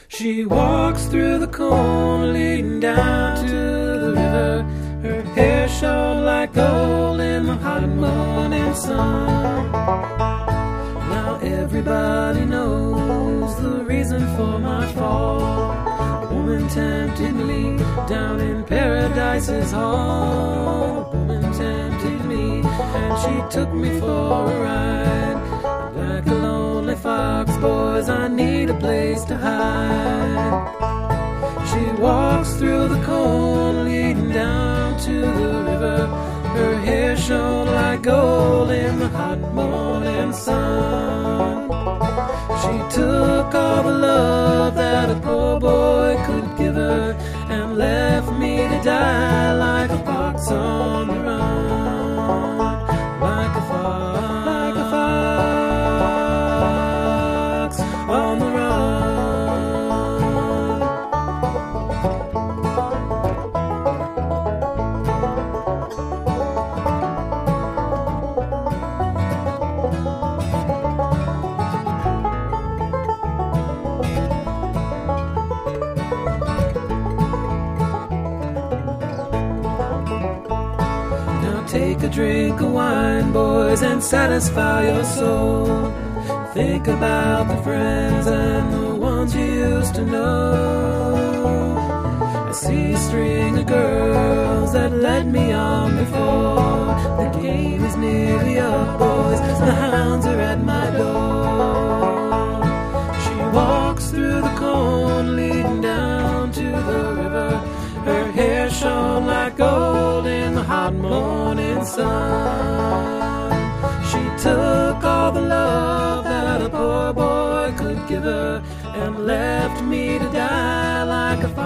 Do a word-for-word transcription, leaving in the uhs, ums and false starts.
She walks through the corn leading down to the river. Her hair shone like gold in the hot morning sun. Now everybody knows the reason for my fall. A woman tempted me down in Paradise's hall. A woman tempted me and she took me for a ride. Like a lonely fox, boys, I need a place to hide. She walks through the corn leading down to the river. Her hair shone like gold in the hot morning sun. She took all the love that a poor boy could give her and left me to die like a fox on the run. Like a fox, like a fox on the run. Take a drink of wine, boys, and satisfy your soul. Think about the friends and the ones you used to know. I see a string of girls that led me on before. The game is nearly up, boys, the hounds are at my door. She walks through the corn leading down to the river. Her hair shone like gold in the hot morning sun. She took all the love that a poor boy could give her and left me to die like a